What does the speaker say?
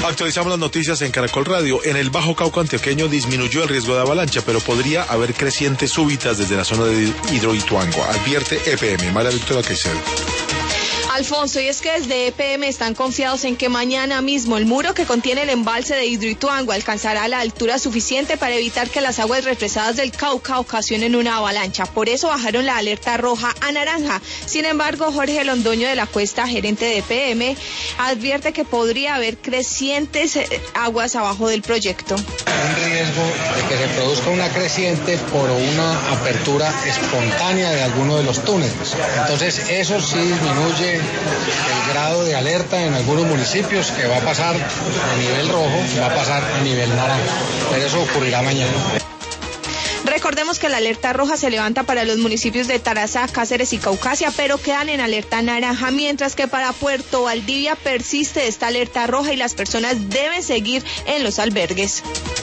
Actualizamos las noticias en Caracol Radio. En el Bajo Cauca antioqueño disminuyó el riesgo de avalancha, pero podría haber crecientes súbitas desde la zona de Hidroituango. Advierte EPM. María Victoria Caicedo. Alfonso, y es que desde EPM están confiados en que mañana mismo el muro que contiene el embalse de Hidroituango alcanzará la altura suficiente para evitar que las aguas represadas del Cauca ocasionen una avalancha. Por eso bajaron la alerta roja a naranja. Sin embargo, Jorge Londoño de la Cuesta, gerente de EPM, advierte que podría haber crecientes aguas abajo del proyecto. Un riesgo de que se produzca una creciente por una apertura espontánea de alguno de los túneles. Entonces, eso sí disminuye el grado de alerta en algunos municipios, que va a pasar a nivel rojo, va a pasar a nivel naranja, pero eso ocurrirá mañana. Recordemos que la alerta roja se levanta para los municipios de Tarazá, Cáceres y Caucasia, pero quedan en alerta naranja, mientras que para Puerto Valdivia persiste esta alerta roja y las personas deben seguir en los albergues.